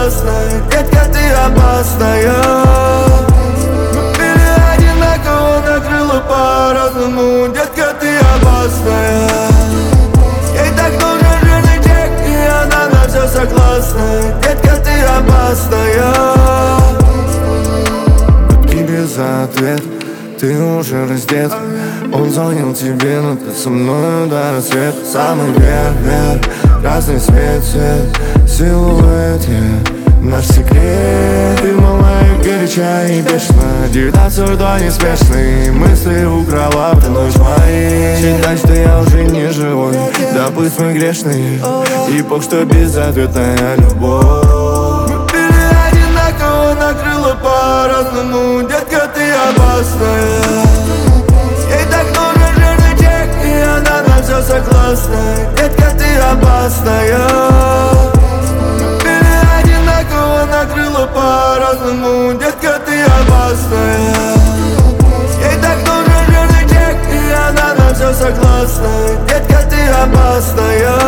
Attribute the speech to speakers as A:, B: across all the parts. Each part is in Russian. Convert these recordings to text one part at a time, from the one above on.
A: согласна, детка, ты опасная. Мы были одинаково, накрыло по-разному, детка, ты опасная. Ей так нужен жирный чек, и она на все согласна, детка, ты опасная.
B: Гудки без ответ, ты уже раздет. Он звонил тебе, но ты со мною до рассвета. Самый верх, красный свет, силуэт, наш секрет. Ты малая, горяча и бешена, 19 рудой неспешный. Мысли украла, клянусь мои. Считай, что я уже не живой, да пусть мы грешные. И бог, что безответная любовь.
A: Мы были одинаково, накрыло по-разному, детка, ты опасная. Ей так нужен жирный чек, и она на все согласна, детка, ты опасная. Мы были одинаково, накрыло по-разному, детка, ты опасная. Ей так нужен жирный чек, и она на все согласна, детка, ты опасная.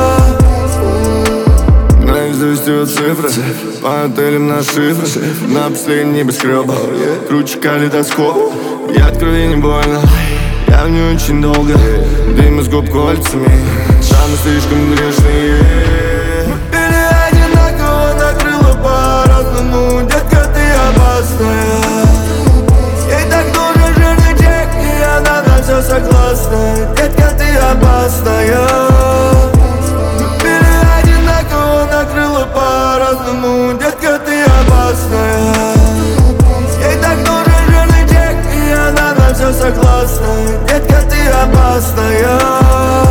B: Наизусть ее цифры, по отелям на шифры, на последний небоскреб, круче калейдоскоп. Я от крови не больно, я в ней очень долго. Дым из губ кольцами, там слишком грешные.
A: Мы были одинаково, накрыло по-разному, детка, ты опасная. Ей так нужен жирный чек, и она на все согласна, детка, ты опасная. Мы были одинаково, накрыло по-разному, детка, ты опасная. Ей так нужен жирный чек, и она на все согласна, детка, ты опасная.